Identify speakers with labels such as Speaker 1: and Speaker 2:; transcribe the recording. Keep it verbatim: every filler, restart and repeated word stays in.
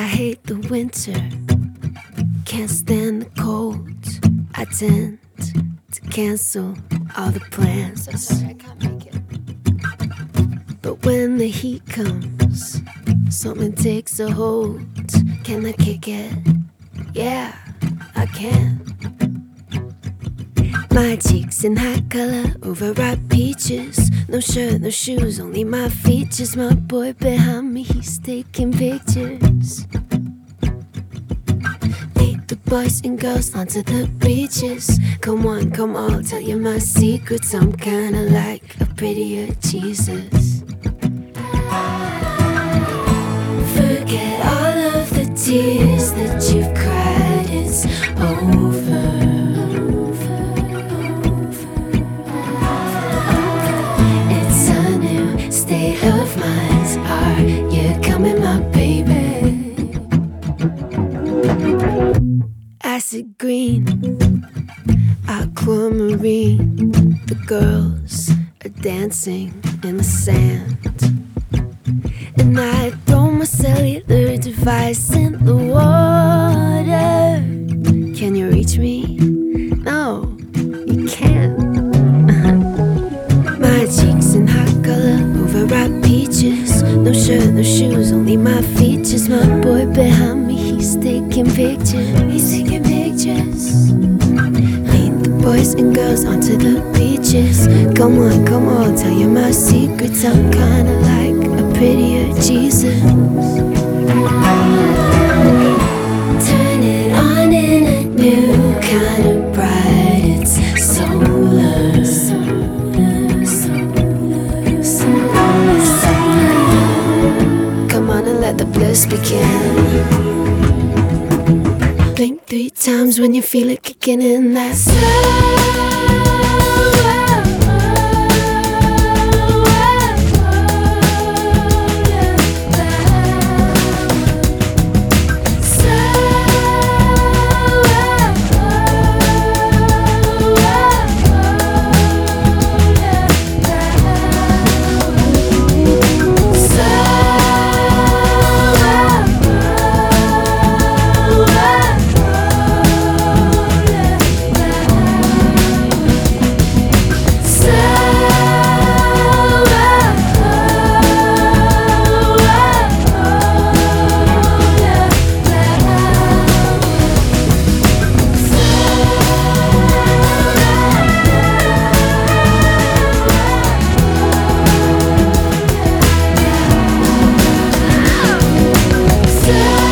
Speaker 1: hate the winter, can't stand the cold. I tend to cancel all the plans.
Speaker 2: So sorry, I can't make it.
Speaker 1: But when the heat comes, something takes a hold. Can I kick it? Yeah, I can. My cheeks in high color, overripe peaches. No shirt, no shoes, only my features. My boy behind me, he's taking pictures. Lead the boys and girls onto the beaches. Come on, come on, I'll tell you my secrets. I'm kinda like a prettier Jesus. Forget all of the tears that you've cried, it's over. It's a new state of mind. Are you coming, my baby? Acid green, aquamarine. The girls are dancing in the sand, and I throw my cellular device in the water. Can you reach me? No, you can't. My cheeks in hot color, overripe peaches. No shirt, no shoes, only my features. My boy behind me, he's taking pictures. He's taking pictures. Lead the boys and girls onto the beaches. Come on, come on, tell you my secrets. I'm kinda like a prettier Jesus. Turn it on in a new kind of bright. It's solar. Solar, solar, solar, solar. Come on and let the bliss begin. Blink three times when you feel it kicking in. That slow. So